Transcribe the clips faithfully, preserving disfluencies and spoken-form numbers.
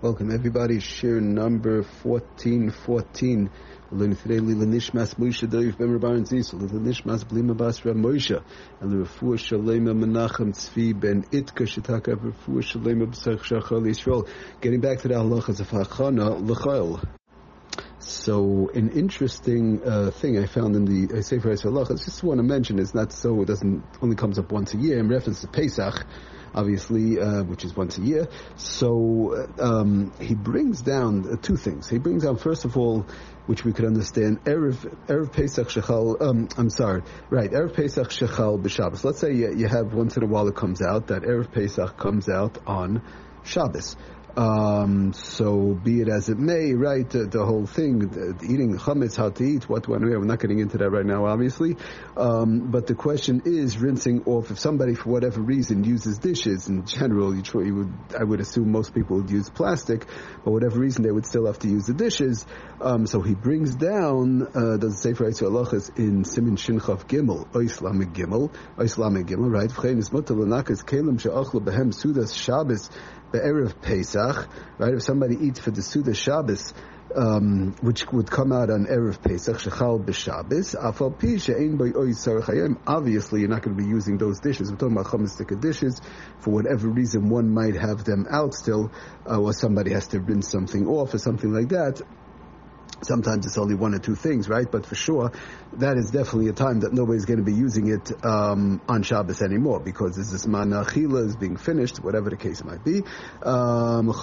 Welcome everybody, share number fourteen fourteen. We're learning today Lila Nishmas Moshe Dov Ben Rabban Zisel, Lila Nishmas Blima Bas Rav Moshe, and the Refuah Shalema Menachem Tzvi Ben Itka Shetaka Refuah Shalema B'Sach Shachal Yisrael. Getting back to the halachas of Hachana L'Chayil. So an interesting uh, thing I found in the uh, Sefer Halacha, I just want to mention, it's not so, it doesn't only comes up once a year in reference to Pesach, obviously, uh, which is once a year. So um, he brings down uh, two things. He brings down, first of all, which we could understand, Erev, Erev Pesach Shechal, um, I'm sorry, right, Erev Pesach Shechal B'Shabbos. Let's say you, you have once in a while it comes out, that Erev Pesach comes out on Shabbos. Um, so be it as it may, right, the, the whole thing, the, the eating chametz, how to eat, what, when, where, we're not getting into that right now, obviously. Um, but the question is rinsing off. If somebody, for whatever reason, uses dishes, in general, you, try, you would, I would assume most people would use plastic, but whatever reason, they would still have to use the dishes. Um, so he brings down, uh, the Sefer Halachos in Simin Shinchav Gimel, Ois Lamed Gimel, Ois Lamed Gimel, right? V'chein is mutar l'nakas kelim she'achlu behem sudas Shabbos, Be'erev Pesach, right? If somebody eats for the Suda Shabbos, um, which would come out on Erev Pesach, Shechal B'Shabbos, Afal Pi She'ein B'y Oy Tzarech Hayom. Obviously, you're not going to be using those dishes. We're talking about chametz dishes. For whatever reason, one might have them out still, uh, or somebody has to rinse something off or something like that. Sometimes it's only one or two things, right? But for sure, that is definitely a time that nobody's going to be using it um, on Shabbos anymore, because this is Mana Achila is being finished, whatever the case might be. Um,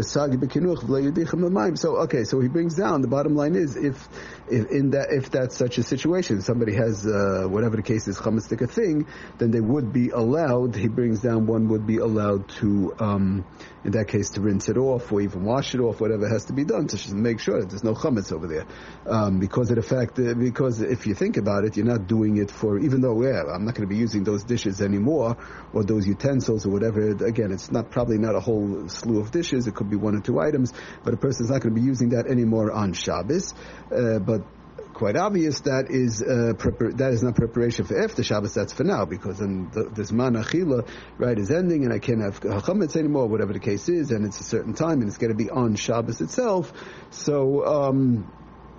so, okay, so he brings down, the bottom line is, if if in that if that's such a situation, somebody has, uh, whatever the case is, chametz thing, then they would be allowed, he brings down, one would be allowed to, um, in that case, to rinse it off, or even wash it off, whatever has to be done, to just make sure that there's no chametz over there, um, because of the fact that, because if you think about it, you're not doing it for, even though, yeah, I'm not going to be using those dishes anymore, or those utensils or whatever, again, it's not, probably not a whole slew of dishes, it could be one or two items, but a person's not going to be using that anymore on Shabbos, uh, but quite obvious that is uh, prepar- that is not preparation for after Shabbos, that's for now, because then the, this man achila, right, is ending, and I can't have chametz anymore, whatever the case is, and it's a certain time, and it's going to be on Shabbos itself, so um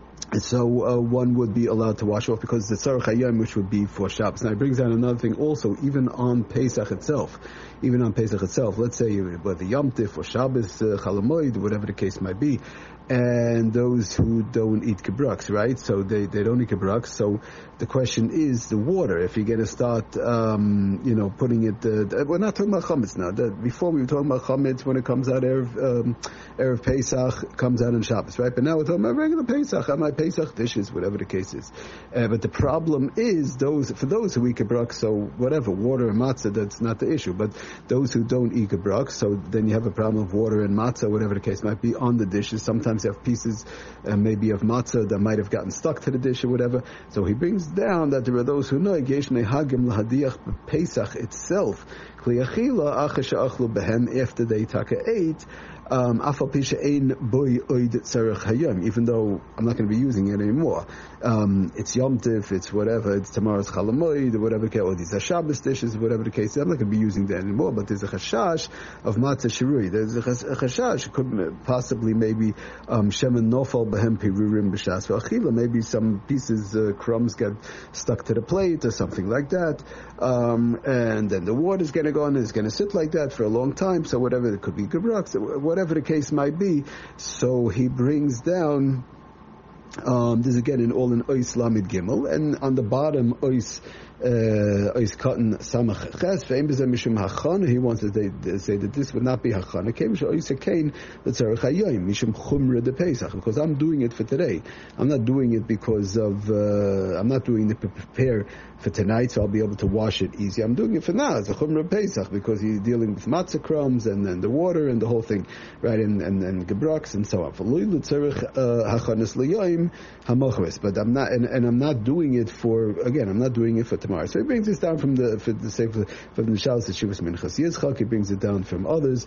So uh, one would be allowed to wash off, because the tzarech hayom, which would be for Shabbos. Now, it brings down another thing also, even on Pesach itself, even on Pesach itself, let's say whether Yom Tif or Shabbos, uh, Chol Hamoed, whatever the case might be, and those who don't eat kibrux, right? So they, they don't eat kibrux. So the question is the water. If you're going to start, um, you know, putting it, uh, we're not talking about chametz now. The, before we were talking about chametz when it comes out Erev, um, Erev Pesach, comes out on Shabbos, right? But now we're talking about regular Pesach, on my Pesach dishes, whatever the case is. Uh, but the problem is those, for those who eat kibrux, so whatever, water and matzah, that's not the issue. But those who don't eat kibrux, so then you have a problem of water and matzah, whatever the case might be, on the dishes. Sometimes you have pieces, uh, maybe of matzah that might have gotten stuck to the dish or whatever. So he brings down that there are those who know yesh nehagim lahadiach Pesach itself kli achila acher she'achlu behem, after they taka ate, um, afal pi she'ein boy oid tzarech hayom, even though I'm not going to be using it anymore. Um, it's Yom Tif, it's whatever, it's tomorrow's Chol Hamoed, or whatever, or these are Shabbos dishes, whatever the case is. I'm not going to be using that anymore, but there's a chashash of matzah shirui. There's a chashash, it could possibly maybe um, shemen nofal behem pirurim b'shas v'achila, maybe some pieces, uh, crumbs get stuck to the plate or something like that, um, and then the water's going to go on, and it's going to sit like that for a long time, so whatever, it could be gebrux, whatever the case might be. So he brings down, Um, this is again in all in Ois Lamed Gimel, and on the bottom Ois uh, Ois Cotton Samach Ches Ve'em B'Zeh Mishum Hachana. He wants to they, say that this would not be Hachana. Came Ois Akain L'Tzarech Hayom Mishum Chumra de Pesach, because I'm doing it for today. I'm not doing it because of uh, I'm not doing it to prepare for tonight, so I'll be able to wash it easy. I'm doing it for now. It's a Chumra Pesach, because he's dealing with matzah crumbs and then the water and the whole thing, right? And and, and gebrux and so on. For Lui L'Tzarech Hachanas L'Yom Hamochres, but I'm not, and, and I'm not doing it for, again, I'm not doing it for tomorrow. So he brings this down from the, for the sake of, from the Shalos Yeshivas Minchas Yitzchak, he brings it down from others,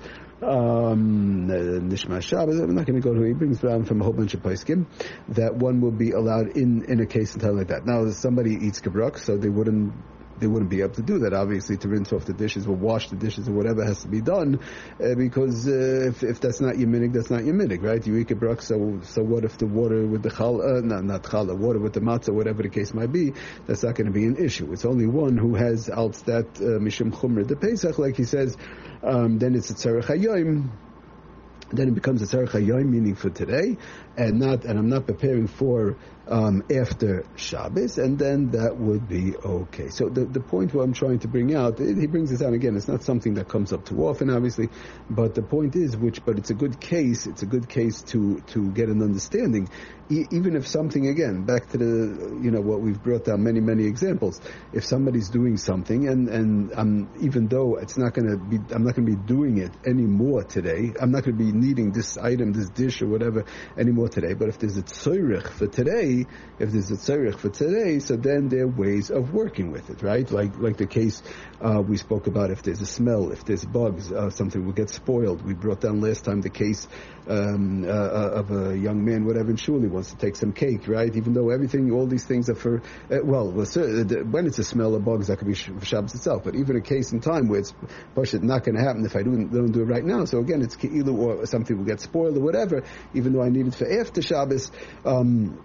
um, Nishma Shabbos, I'm not going to go to it, he brings it down from a whole bunch of Paiskim, that one will be allowed in, in a case and time like that. Now, somebody eats gebrux, so they wouldn't they wouldn't be able to do that. Obviously, to rinse off the dishes or wash the dishes or whatever has to be done, uh, because uh, if, if that's not your minig, that's not your minig, right? You eat a brach, so so what if the water with the chal, uh, not not challah, water with the matzah, whatever the case might be, that's not going to be an issue. It's only one who has out that uh, mishum chumra the pesach, like he says, um, then it's a tzarech hayom. Then it becomes a tzarech hayom, meaning for today, and not, and I'm not preparing for um, after Shabbos, and then that would be okay. So the the point what I'm trying to bring out, he brings this out again. It's not something that comes up too often, obviously, but the point is, which, but it's a good case. It's a good case to to get an understanding, e- even if something, again, back to the, you know, what we've brought down many many examples. If somebody's doing something, and and um, even though it's not going to be, I'm not going to be doing it anymore today. I'm not going to be needing this item, this dish or whatever anymore today. But if there's a tzorich for today, if there's a tzorich for today, so then there are ways of working with it, right? Like like the case uh, we spoke about. If there's a smell, if there's bugs, uh, something will get spoiled. We brought down last time the case um, uh, of a young man, whatever, in shul, he wants to take some cake, right? Even though everything, all these things are for, uh, well, when it's a smell of bugs, that could be for Shabbos itself. But even a case in time where it's not going to happen if I don't, don't do it right now. So again, it's ke'ilu, or something will get spoiled or whatever, even though I need it for after Shabbos. Um,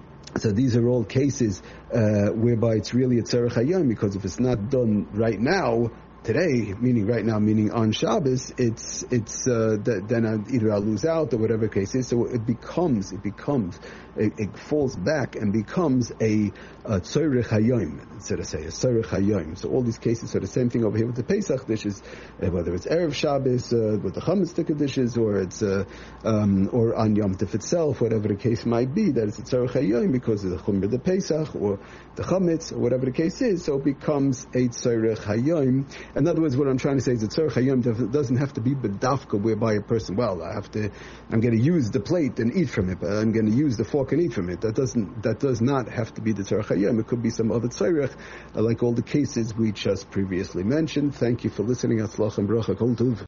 So these are all cases uh, whereby it's really a tzarech hayom, because if it's not done right now, today, meaning right now, meaning on Shabbos, it's it's uh, th- then I, either I'll lose out or whatever the case is. So it becomes it becomes it, it falls back and becomes a tzorech hayom, so to say, a tzorech hayom. So all these cases are the same thing over here with the Pesach dishes, uh, whether it's erev Shabbos uh, with the chametz sticker dishes, or it's uh, um, or on Yom Tov itself, whatever the case might be, that it's a tzorech hayom because of the chumra the Pesach or the chametz or whatever the case is. So it becomes a tzorech hayom. In other words, what I'm trying to say is that tzorech hayom doesn't have to be bedafka, whereby a person, well, I have to, I'm going to use the plate and eat from it, but I'm going to use the fork and eat from it. That doesn't, that does not have to be the tzorech hayom. It could be some other tzorech, uh, like all the cases we just previously mentioned. Thank you for listening. Atzlach and bracha kol tov.